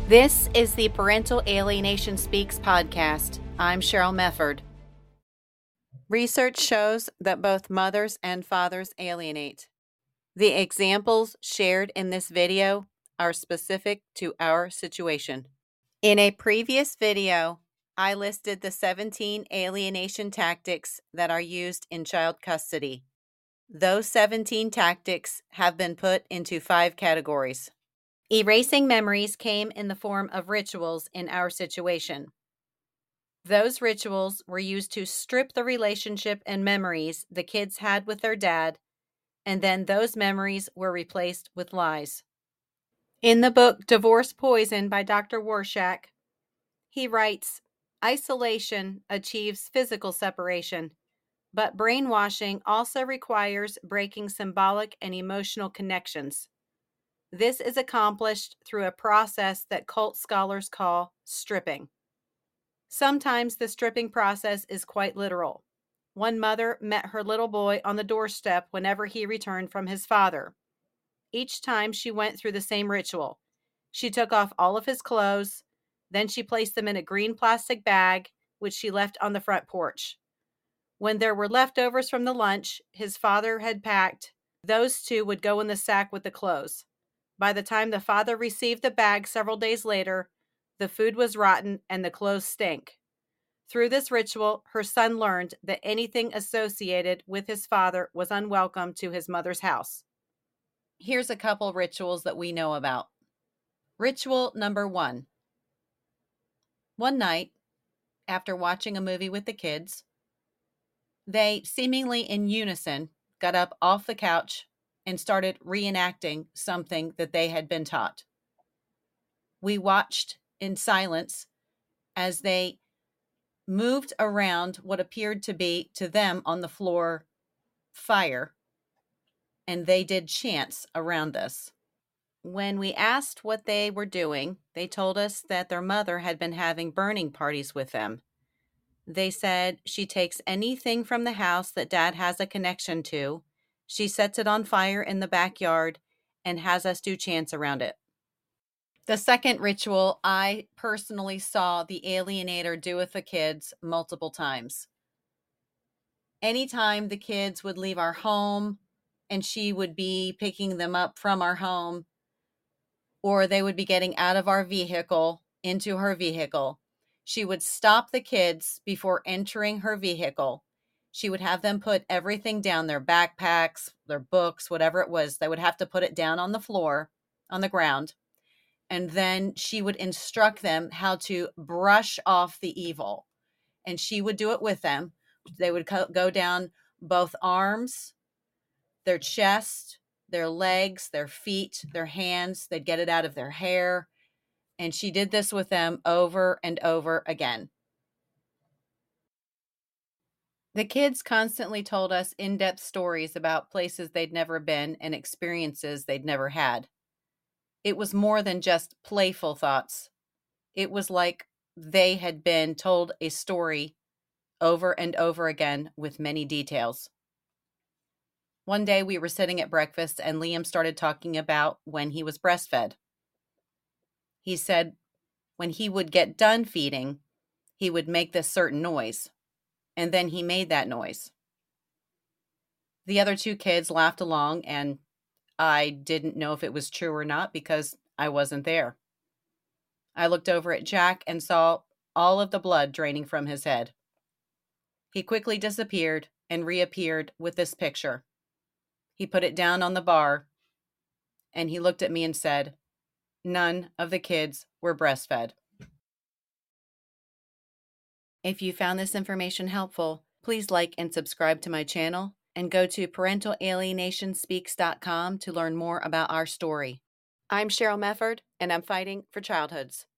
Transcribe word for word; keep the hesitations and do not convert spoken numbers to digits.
This is the Parental Alienation Speaks podcast. I'm Cheryl Mefford. Research shows that both mothers and fathers alienate. The examples shared in this video are specific to our situation. In a previous video, I listed the seventeen alienation tactics that are used in child custody. Those seventeen tactics have been put into five categories. Erasing memories came in the form of rituals in our situation. Those rituals were used to strip the relationship and memories the kids had with their dad, and then those memories were replaced with lies. In the book Divorce Poison by Doctor Warshak, he writes, "Isolation achieves physical separation, but brainwashing also requires breaking symbolic and emotional connections. This is accomplished through a process that cult scholars call stripping. Sometimes the stripping process is quite literal. One mother met her little boy on the doorstep whenever he returned from his father. Each time she went through the same ritual. She took off all of his clothes, then she placed them in a green plastic bag, which she left on the front porch. When there were leftovers from the lunch his father had packed, those two would go in the sack with the clothes. By the time the father received the bag several days later, the food was rotten and the clothes stank. Through this ritual, her son learned that anything associated with his father was unwelcome to his mother's house." Here's a couple rituals that we know about. Ritual number one. One night, after watching a movie with the kids, they, seemingly in unison, got up off the couch and started reenacting something that they had been taught. We watched in silence as they moved around what appeared to be, to them on the floor, fire, and they did chants around us. When we asked what they were doing, they told us that their mother had been having burning parties with them. They said she takes anything from the house that Dad has a connection to, she sets it on fire in the backyard, and has us do chants around it. The second ritual I personally saw the alienator do with the kids multiple times. Anytime the kids would leave our home and she would be picking them up from our home, or they would be getting out of our vehicle into her vehicle, she would stop the kids before entering her vehicle. She would have them put everything down, their backpacks, their books, whatever it was. They would have to put it down on the floor, on the ground. And then she would instruct them how to brush off the evil. And she would do it with them. They would co- go down both arms, their chest, their legs, their feet, their hands. They'd get it out of their hair. And she did this with them over and over again. The kids constantly told us in-depth stories about places they'd never been and experiences they'd never had. It was more than just playful thoughts. It was like they had been told a story over and over again with many details. One day we were sitting at breakfast and Liam started talking about when he was breastfed. He said when he would get done feeding, he would make this certain noise, and then he made that noise. The other two kids laughed along, and I didn't know if it was true or not because I wasn't there. I looked over at Jack and saw all of the blood draining from his head. He quickly disappeared and reappeared with this picture. He put it down on the bar, and he looked at me and said, "None of the kids were breastfed." If you found this information helpful, please like and subscribe to my channel, and go to parental alienation speaks dot com to learn more about our story. I'm Cheryl Mefford, and I'm fighting for childhoods.